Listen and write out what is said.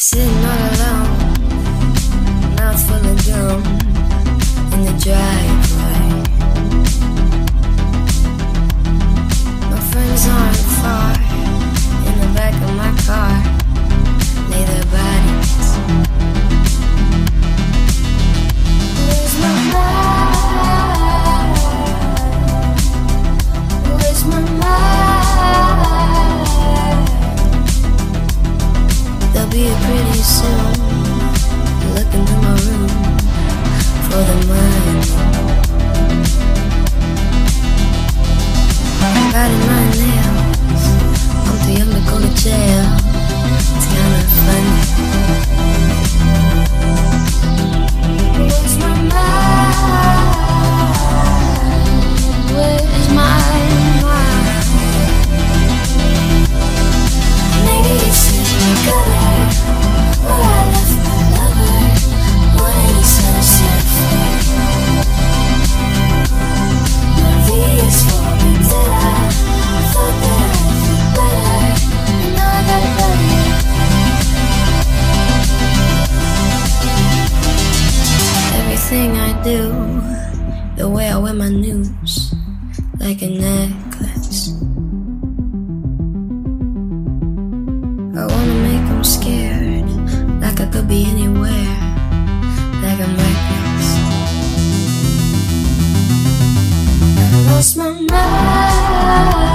Sitting all alone, mouth full of gum in the driveway. My friends aren't far, in the back of my car, lay their bodies. Where's my mind? Where's my mind? They'll be here pretty soon, looking through my room for the money. Biting my nails, I'm too young to go to jail. It's kinda funny. Where's my mind? Where's my mind? Maybe it's in the gutter, where I left my lover, when he said a surfer. My V is for vendetta. I thought that I'd feel better, and now I gotta bury it. Everything I do, the way I wear my news, like a necklace. I wanna make them scared, like I could be anywhere, like I'm reckless. I lost my mind.